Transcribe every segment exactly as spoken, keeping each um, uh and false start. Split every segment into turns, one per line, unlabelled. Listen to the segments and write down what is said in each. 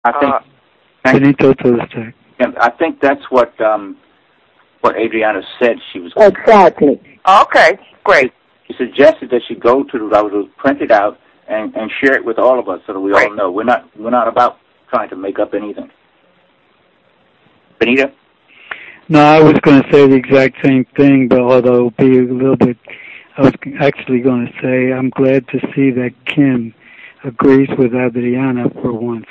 I think
uh, Benito Tolstoy.
I think that's what um, what Adriana said she was.
Exactly.
Okay, great.
She suggested that she go to the router, print it out, and, and share it with all of us so that we
great.
all know. We're not we're not about trying to make up anything. Benita?
No, I was going to say the exact same thing, but although it'll be a little bit, I was actually going to say I'm glad to see that Kim agrees with Adriana for once.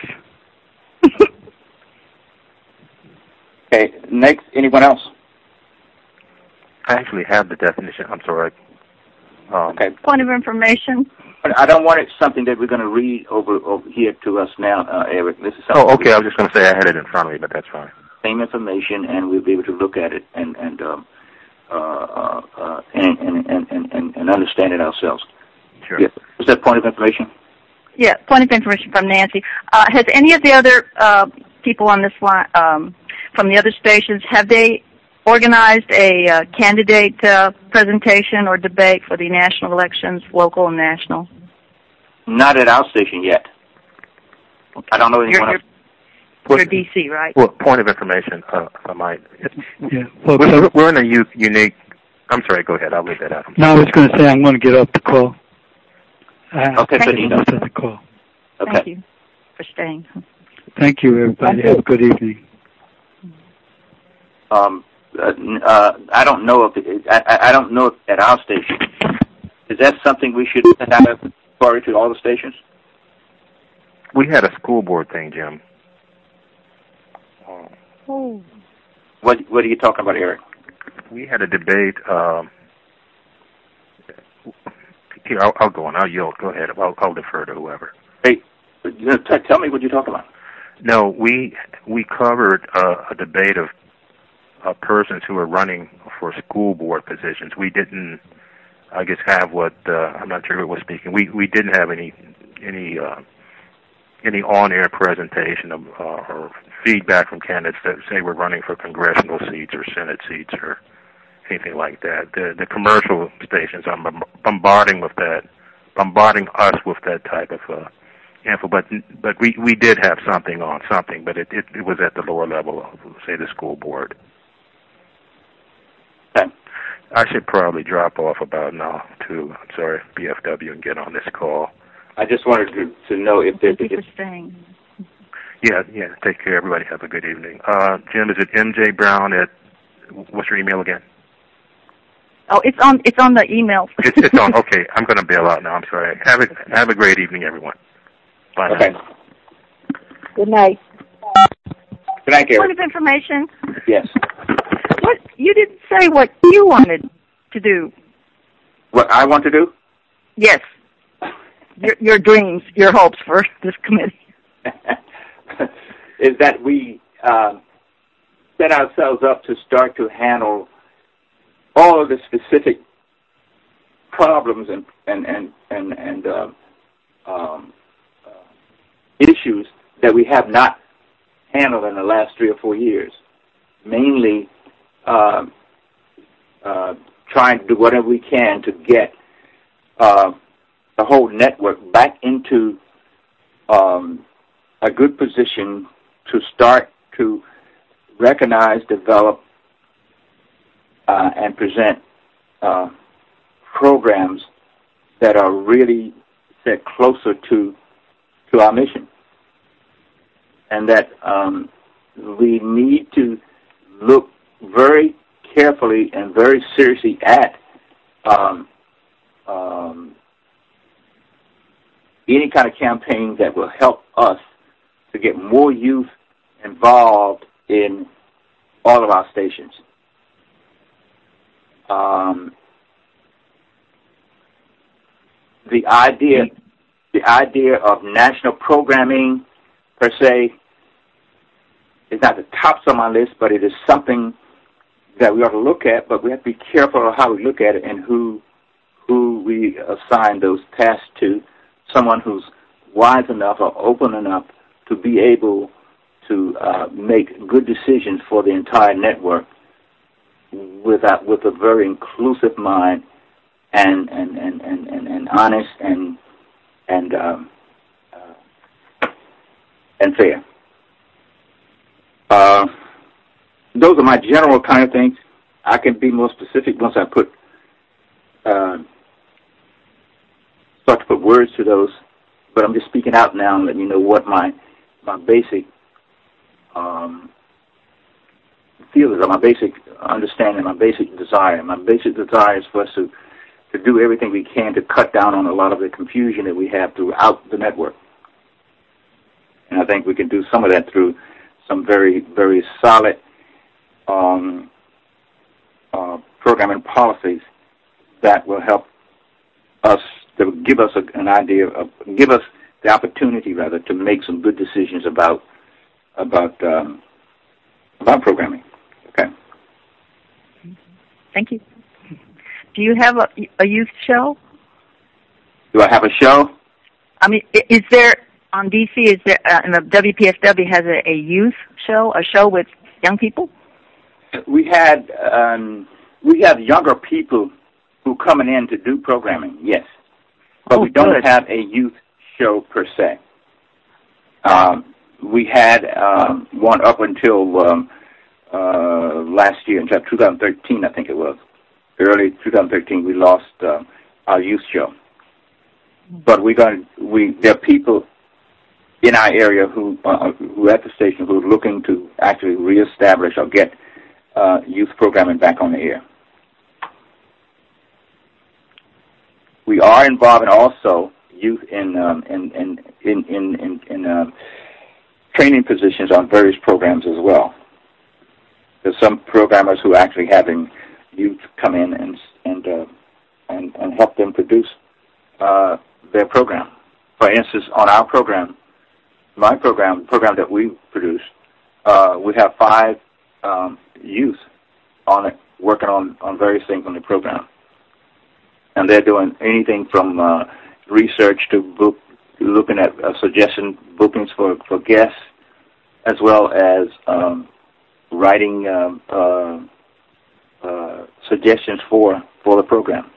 Okay, next, anyone else?
I actually have the definition. I'm sorry. Um,
okay.
Point of information.
But I don't want it something that we're going to read over, over here to us now, uh, Eric. This is
oh, okay. I was just going to say I had it in front of me, but that's fine.
Same information, and we'll be able to look at it and and um, uh, uh, uh, and, and, and, and, and understand it ourselves.
Sure.
Yeah. Was that point of information?
Yeah, point of information from Nancy. Uh, has any of the other uh, people on this line, um, from the other stations, have they organized a uh, candidate uh, presentation or debate for the national elections, local and national?
Not at our station yet. Okay. I don't know anyone
you're,
else.
You're, you're D C, right?
Well, point of information, uh, if I might.
Yeah. Well,
we're, we're in a u- unique... I'm sorry, go ahead. I'll leave that out.
No, I was going to say I'm going to get off the call. I
okay,
Thank you. The call.
Okay.
Thank you for staying.
Thank you, everybody.
Thank
Have
you.
a good evening.
Um, uh, uh, I don't know if it, I, I don't know if at our station. Is that something we should have forward to all the stations?
We had a school board thing, Jim.
Oh.
What What are you talking about, Eric?
We had a debate. Um, here, I'll, I'll go on. I'll yield. Go ahead. I'll, I'll defer to whoever.
Hey, t- tell me what you're talking about.
No, we we covered uh, a debate of uh, persons who are running for school board positions. We didn't, I guess, have what uh, I'm not sure who was speaking. We we didn't have any any uh, any on-air presentation of, uh, or feedback from candidates that say we're running for congressional seats or Senate seats or anything like that. The the commercial stations are bombarding with that, bombarding us with that type of uh, info. But but we, we did have something on something, but it, it, it was at the lower level of, say, the school board.
Okay.
I should probably drop off about now to, I'm sorry, B F W and get on this call.
I just wanted to, to know if there's...
Thank you for staying.
Yeah, yeah. Take care, everybody. Have a good evening. Uh, Jim, is it M J Brown at, what's your email again?
Oh, it's on It's on the email.
it's, it's on. Okay, I'm going to bail out now. I'm sorry. Have a, have a great evening, everyone. Bye
okay.
now.
Good night.
Good night, Gary.
Point of information.
Yes.
What you didn't say what you wanted to do.
What I want to do?
Yes. Your, your dreams, your hopes for this committee.
Is that we uh, set ourselves up to start to handle all of the specific problems and and and and, and uh, um, uh, issues that we have not handled in the last three or four years. Mainly, uh, uh, trying to do whatever we can to get uh, the whole network back into um, a good position to start to recognize, develop, uh, and present uh, programs that are really set closer to to our mission, and that um, we need to look very carefully and very seriously at um, um, any kind of campaign that will help us to get more youth involved in all of our stations. Um, the idea, the idea of national programming per se is not the tops on my list, but it is something that we ought to look at. But we have to be careful of how we look at it and who who we assign those tasks to. Someone who's wise enough or open enough to be able to uh, make good decisions for the entire network with a, with a very inclusive mind and and, and, and, and, and honest and and um, uh, and fair. Uh, those are my general kind of things. I can be more specific once I put uh, start to put words to those. But I'm just speaking out now and letting you know what my my basic um, feelings are, my basic understanding, my basic desire. My basic desire is for us to, to do everything we can to cut down on a lot of the confusion that we have throughout the network. And I think we can do some of that through some very, very solid um, uh, programming policies that will help us, that will give us a, an idea of, give us the opportunity, rather, to make some good decisions about about um, about programming. Okay.
Thank you. Do you have a, a youth show?
Do I have a show?
I mean, is there on D C? Is there uh, and the W P S W has a, a youth show, a show with young people?
We had um, we have younger people who coming in to do programming. Yes, but
oh,
we don't
good.
have a youth show per se. Um, we had um, one up until um, uh, last year, until twenty thirteen, I think it was. Early twenty thirteen, we lost uh, our youth show. But we're going. We there are people in our area who uh, who at the station who are looking to actually reestablish or get uh, youth programming back on the air. We are involving also youth in um, in in in in, in, in uh, training positions on various programs as well. There's some programmers who are actually having youth come in and and uh, and, and help them produce uh, their program. For instance, on our program, my program, the program that we produce, uh, we have five um, youth on it, working on, on various things on the program. And they're doing anything from uh, research to book, looking at uh, suggestion bookings for, for guests, as well as um, writing um, uh, uh, suggestions for, for the program.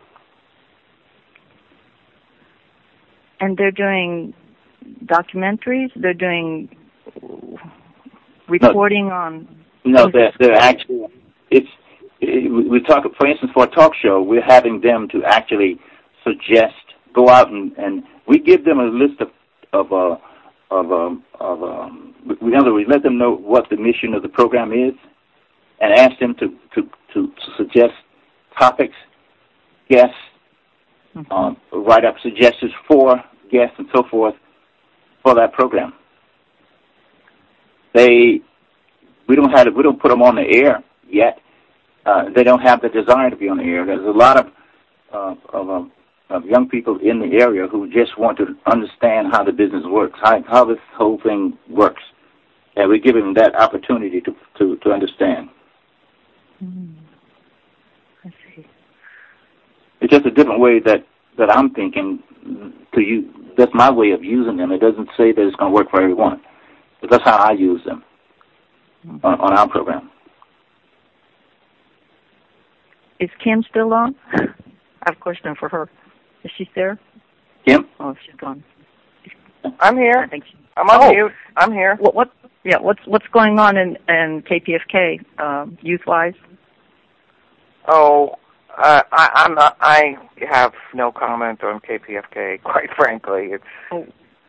And they're doing documentaries? They're doing reporting
no,
on...
No, they're, they're actually... It's it, we talk, for instance, for a talk show, we're having them to actually suggest, go out and, and we give them a list of of uh, of um, of um, in other words, let them know what the mission of the program is, and ask them to to, to, to suggest topics, guests, mm-hmm. um, write up suggestions for guests and so forth for that program. They we don't have we don't put them on the air yet. Uh, they don't have the desire to be on the air. There's a lot of uh, of, um, of young people in the area who just want to understand how the business works, how, how this whole thing works, and we give them that opportunity to to, to understand.
Mm. I see.
It's just a different way that, that I'm thinking to use. That's my way of using them. It doesn't say that it's going to work for everyone, but that's how I use them mm. on, on our program.
Is Kim still on? I have a question for her. Is she there?
Kim?
Oh, she's gone.
I'm here.
I think she,
I'm on
oh.
mute. I'm here.
What? What? Yeah. What's What's going on in in K P F K um, youth wise?
Oh, uh, I, I'm not. I have no comment on K P F K. Quite frankly, it's.
Oh.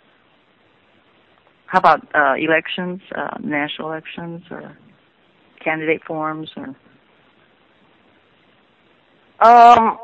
How about uh, elections, uh, national elections, or candidate forums, or?
Um,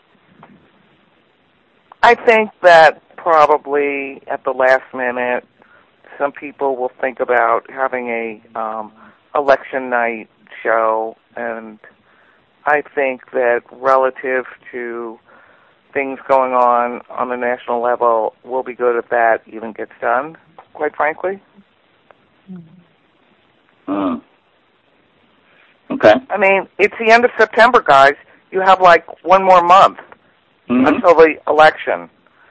I think that probably at the last minute, some people will think about having a um, election night show, and I think that relative to things going on on the national level, we'll be good if that even gets done, quite frankly.
Mm. Okay.
I mean, it's the end of September, guys. You have like one more month
mm-hmm.
until the election.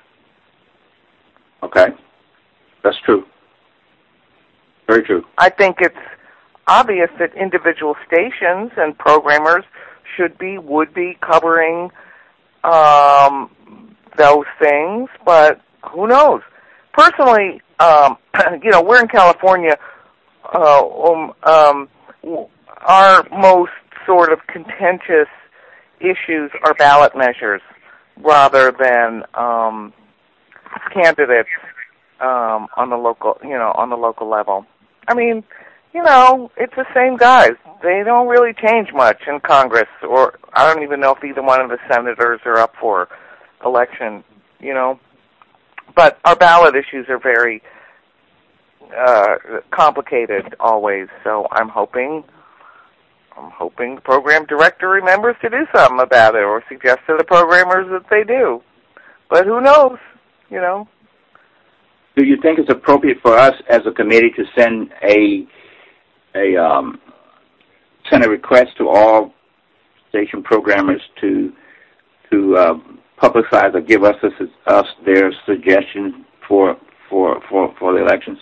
Okay. That's true. Very true.
I think it's obvious that individual stations and programmers should be, would be covering um, those things, but who knows? Personally, um, you know, we're in California. uh, um, um, our most sort of contentious issues are ballot measures rather than um, candidates um, on the local, you know, on the local level. I mean, you know, it's the same guys. They don't really change much in Congress, or I don't even know if either one of the senators are up for election, you know. But our ballot issues are very uh, complicated always, so I'm hoping I'm hoping the program director remembers to do something about it or suggest to the programmers that they do. But who knows, you know.
Do you think it's appropriate for us as a committee to send a a um, send a request to all station programmers to to uh, publicize or give us us their suggestions for for for for the elections?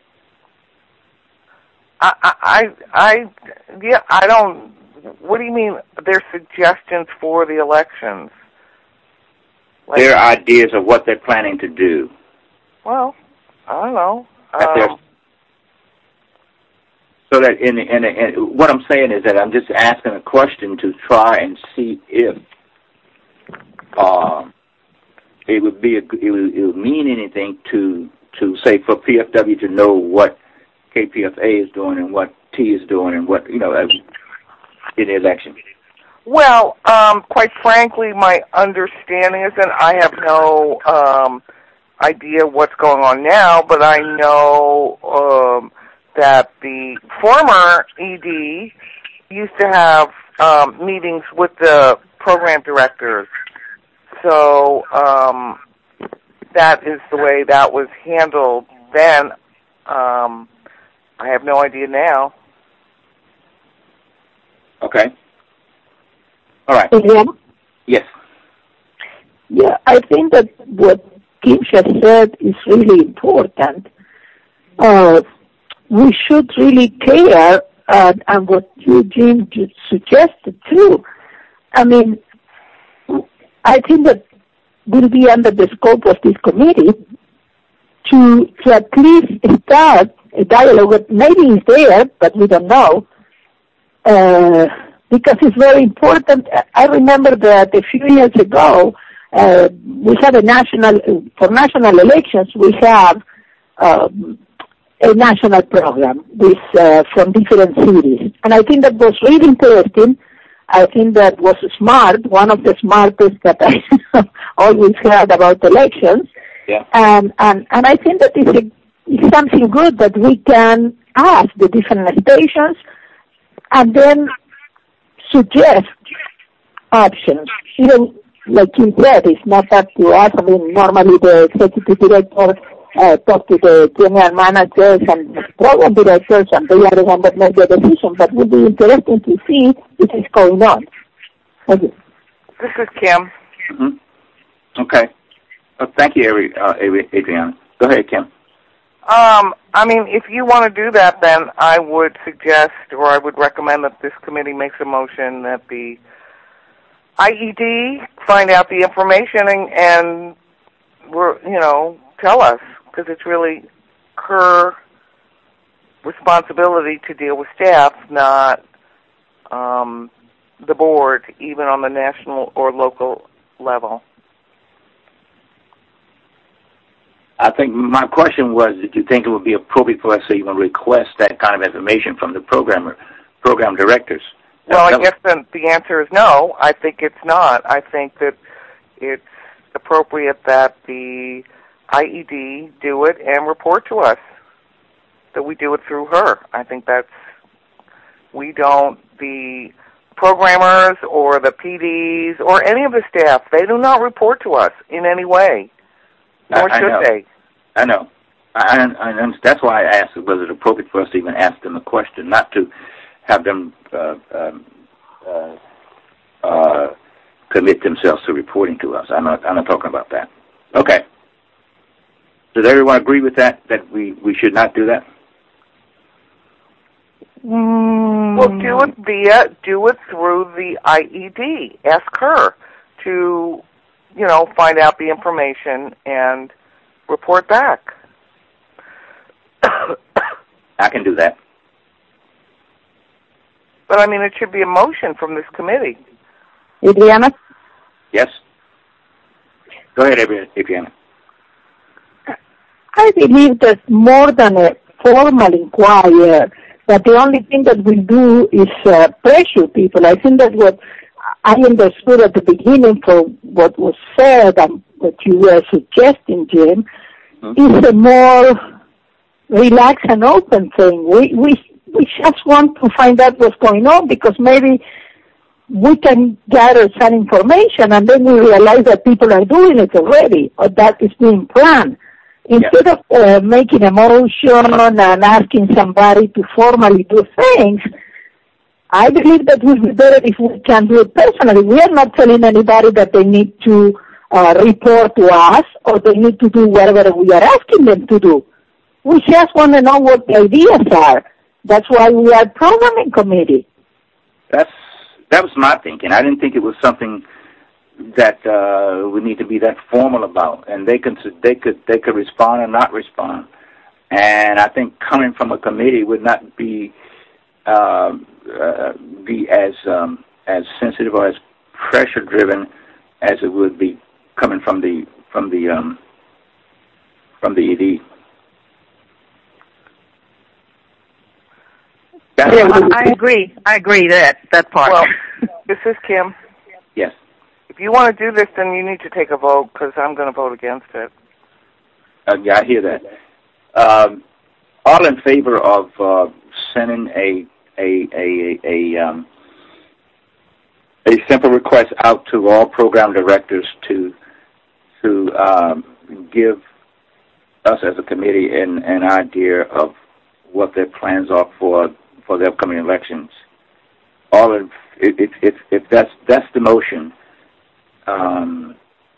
I, I, I, yeah, I don't. What do you mean? Their suggestions for the elections? Like,
their ideas of what they're planning to do.
Well, I don't know.
Um, so that in, in, in what I'm saying is that I'm just asking a question to try and see if uh, it would be a, it would, it would mean anything to to say for P F W to know what K P F A is doing and what T is doing and what, you know, in the election.
Well, um, quite frankly, my understanding is that I have no um, idea what's going on now, but I know um, that the former E D used to have um, meetings with the program directors. So um, that is the way that was handled then. Um, I have no idea now.
Okay. All right.
Yeah.
Yes.
Yeah, I think that what Kim just said is really important. Uh, we should really care, uh, and what Eugene suggested too. I mean, I think that will be under the scope of this committee to, to at least start a dialogue. Maybe it's there, but we don't know, uh, because it's very important. I remember that a few years ago, uh, we had a national, for national elections, we have um, a national program with uh, from different cities. And I think that was really interesting. I think that was smart, one of the smartest that I always heard about elections.
Yeah.
And, and, and I think that it's, a, it's something good that we can ask the different stations and then suggest options. Even like you said, it's not up to us. I mean, normally the executive director uh, talk to the general managers and program directors, and they are the ones that make the decision. But it would be interesting to see what is going on. Okay.
This is Kim.
Mm-hmm. Okay. Well, thank you, uh, Adriana. Go ahead, Kim.
Um, I mean, if you want to do that, then I would suggest, or I would recommend that this committee makes a motion that the I E D find out the information and, and we're, you know, tell us, because it's really her responsibility to deal with staff, not um, the board, even on the national or local level.
I think my question was, did you think it would be appropriate for us to even request that kind of information from the programmer, program directors?
Well, I guess the, the answer is no. I think it's not. I think that it's appropriate that the I E D do it and report to us, that we do it through her. I think that's, we don't, the programmers or the P Ds or any of the staff, they do not report to us in any way, nor
I, I
should
know.
they.
I know. I, I, I, that's why I asked, was it appropriate for us to even ask them a question, not to have them uh, um, uh, uh, commit themselves to reporting to us. I'm not, I'm not talking about that. Okay. Does everyone agree with that, that we, we should not do that?
Mm. Well, do it via, do it through the I E D. Ask her to, you know, find out the information and report back.
I can do that.
But, I mean, it should be a motion from this committee.
Adriana?
Yes? Go ahead, Adriana.
I believe that more than a formal inquiry, that the only thing that we do is uh, pressure people. I think that what I understood at the beginning for what was said and what you were suggesting, Jim, mm-hmm. is a more relaxed and open thing. We, we, we just want to find out what's going on because maybe we can gather some information and then we realize that people are doing it already or that is being planned. Instead yeah. of uh, making a motion and asking somebody to formally do things, I believe that it would be better if we can do it personally. We are not telling anybody that they need to uh, report to us or they need to do whatever we are asking them to do. We just want to know what the ideas are. That's why we are programming committee.
That's that was my thinking. I didn't think it was something that uh, we need to be that formal about, and they could they could they could respond or not respond. And I think coming from a committee would not be uh, uh, be as um, as sensitive or as pressure driven as it would be coming from the from the um, from the E D.
Yeah, I, I agree. I agree that that part.
Well, this is Kim.
Yes.
If you want to do this, then you need to take a vote because I'm going to vote against it.
Uh, yeah, I hear that. Um, all in favor of uh, sending a a a a, um, a simple request out to all program directors to to um, give us as a committee an, an idea of what their plans are for for the upcoming elections. All of if if if that's that's the motion. Um,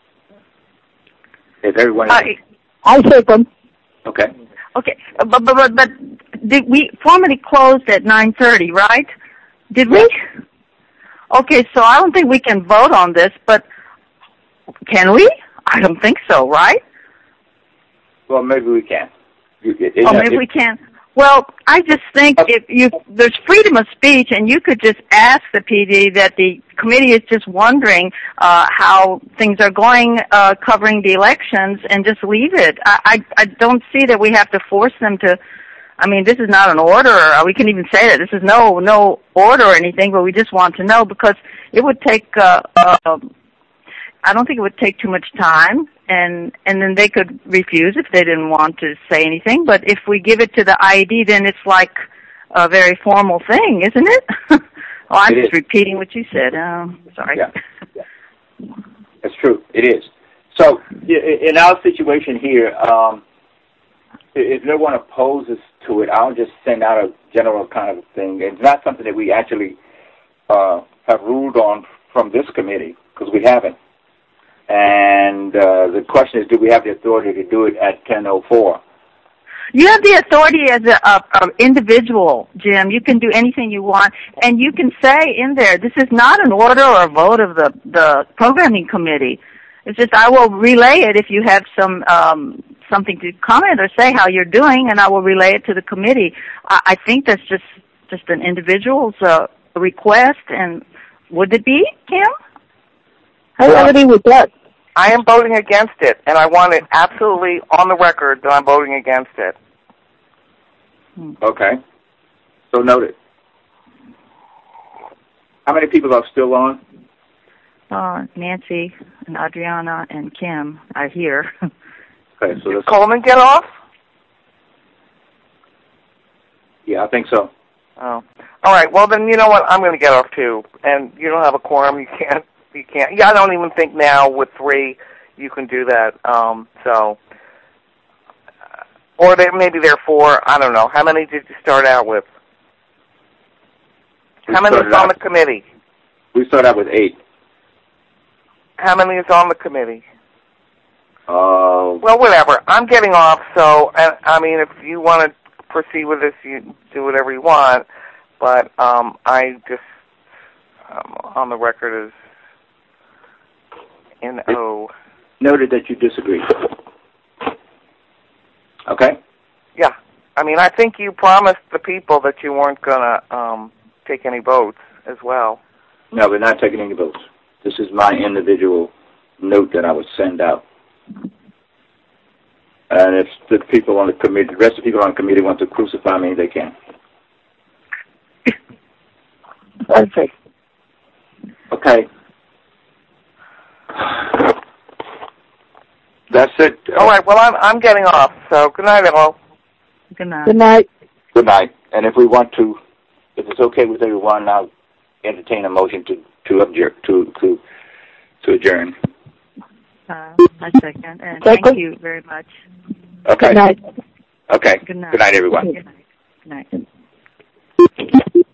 if everyone,
I, I second.
Okay.
Okay, but but but did we formally closed at nine thirty, right? Did we? Okay, so I don't think we can vote on this, but can we? I don't think so, right?
Well, maybe we can. It, it,
oh, maybe it, we can. Well, I just think if you there's freedom of speech, and you could just ask the P D that the committee is just wondering uh, how things are going, uh, covering the elections, and just leave it. I, I I don't see that we have to force them to. I mean, this is not an order. We can even say that this is no no order or anything, but we just want to know because it would take. Uh, uh, I don't think it would take too much time, and and then they could refuse if they didn't want to say anything. But if we give it to the I E D, then it's like a very formal thing, isn't it? oh, I'm it just is. repeating what you said. Um, sorry.
Yeah. yeah, that's true. It is. So in our situation here, um, if no one opposes to it, I'll just send out a general kind of thing. It's not something that we actually uh, have ruled on from this committee because we haven't. And uh, the question is, do we have the authority to do it at ten oh four?
You have the authority as a, a, a individual, Jim. You can do anything you want, and you can say in there, this is not an order or a vote of the, the programming committee. It's just I will relay it if you have some um, something to comment or say how you're doing, and I will relay it to the committee. I, I think that's just, just an individual's uh, request, and would it be, Kim?
I agree with that.
I am voting against it, and I want it absolutely on the record that I'm voting against it.
Okay. So noted. How many people are still on?
Uh, Nancy and Adriana and Kim are here.
Okay, so
did Coleman get off?
Yeah, I think so.
Oh. All right, well, then you know what? I'm going to get off, too. And you don't have a quorum. You can't. You can't. Yeah, I don't even think now with three you can do that. Um, so, or there, maybe there are four. I don't know. How many did you start out with?
We
How many is on
out,
the committee?
We started out with eight.
How many is on the committee?
Uh,
well, whatever. I'm getting off. So, and, I mean, if you want to proceed with this, you do whatever you want. But um, I just um, on the record is. N O
Noted that you disagree. Okay?
Yeah. I mean, I think you promised the people that you weren't going to um, take any votes as well.
No, we're not taking any votes. This is my individual note that I would send out. And if the people on the committee, the rest of the people on the committee want to crucify me, they can.
Perfect.
Okay. That's it.
All right. Well, I'm I'm getting off. So good night, all.
Good night.
Good night.
Good night. And if we want to, if it's okay with everyone, I'll entertain a motion to to adjourn. To to to adjourn.
Uh, I second. And
Second.
thank you very much.
Okay.
Good night.
Okay.
Good night.
Good night, everyone.
Good night. Good night.